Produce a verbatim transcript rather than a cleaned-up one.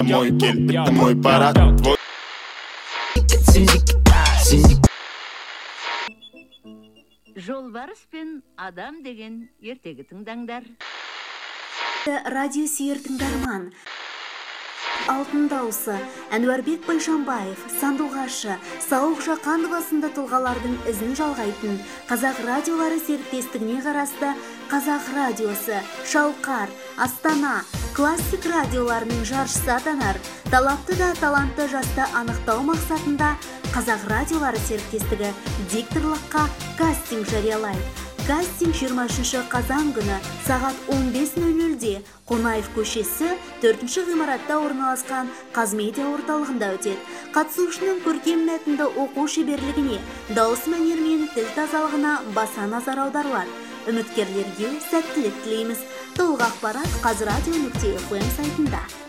мой кен, это мой парад. Твой Жолбарыс пен адам деген ертегі тыңдаңдар. Радио сүйер тыңдарман. Алтын дауысы, Әнуарбек Байшамбаев, Сандуғашы, Сауық Жақанова сынды тұлғалардың ізін жалғайтын Қазақ радиолары серіктестігіне қарасты Қазақ радиосы, Шалқар, Астана, классик радиоларының жаршысы атанар, талапты да талантты жасты анықтау мақсатында Қазақ радиолары серіктестігі дикторлыққа кастинг жариялайды. Кастинг жиырма үшінші қазан күні сағат он бес нөл нөлде Қонаев көшесі төртінші ғимаратта орналасқан Қазмедиа орталығында өтеді. Қатысушының көркем мәтінді оқу шеберлігіне, дауыс мәнері мен тіл тазалығына баса назар аударылады. Үміткерлерге сәттілік тілейміз. Толық ақпарат қазрадио нүкте эф эм сайтында.